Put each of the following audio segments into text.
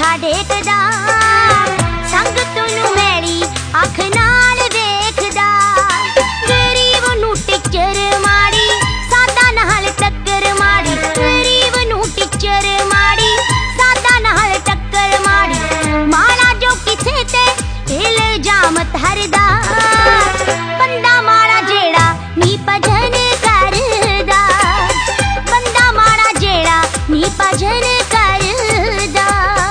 टेकदा संगत नूं मैली अख नाल वेखदा गरीब नूं टिचर माड़ी सादा नाल टक्कर माड़ी गरीब नूं टिचर माड़ी सादा नाल टक्कर माड़ी माड़ा जो किसे ते इल्जाम धरदा बंदा माड़ा जेड़ा नी भजन करदा बंदा माड़ा जेड़ा नी भजन करदा।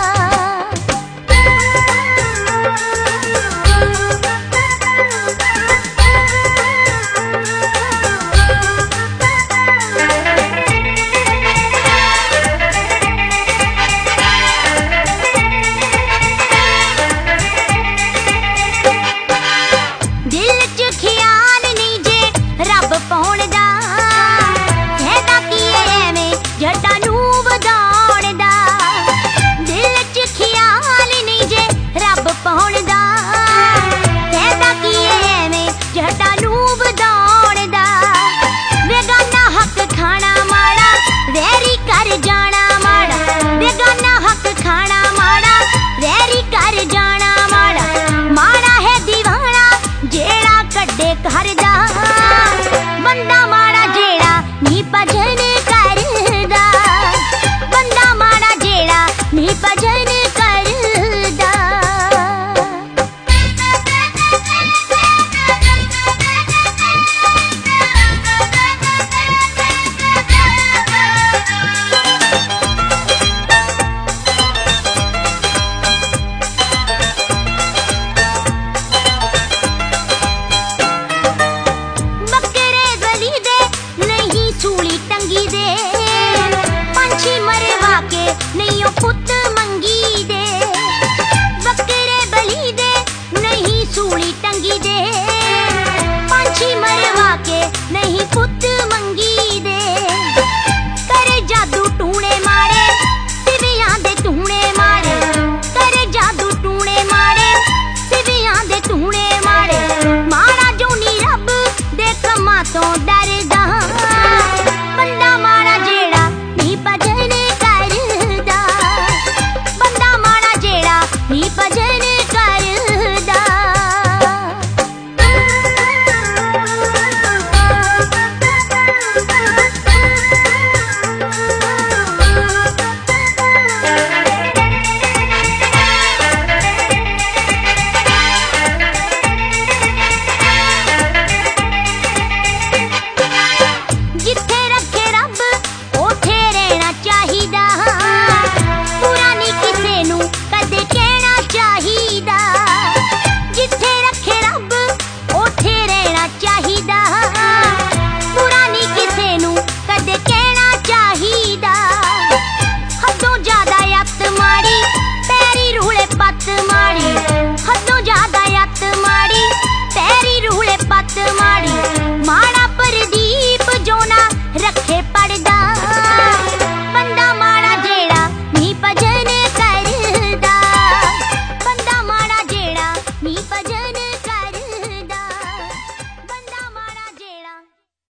दिल च ख्याल नी जे रब पाउण दा कहदा की एवें जट्टां नूं वधाउण दा दिल च ख्याल नी जे रब पाउण दा कहदा की एवें जट्टां नूं वधाउण दा बेगाना हक खाना माड़ा वैरी कर जाना माड़ा बेगाना हक खाना माड़ा वैरी कर जाना माड़ा माड़ा है दीवाना जेड़ा कड्डे घर दा बंदा माड़ा जेड़ा नी भजन करदा बंदा माड़ा जेड़ा नी भजन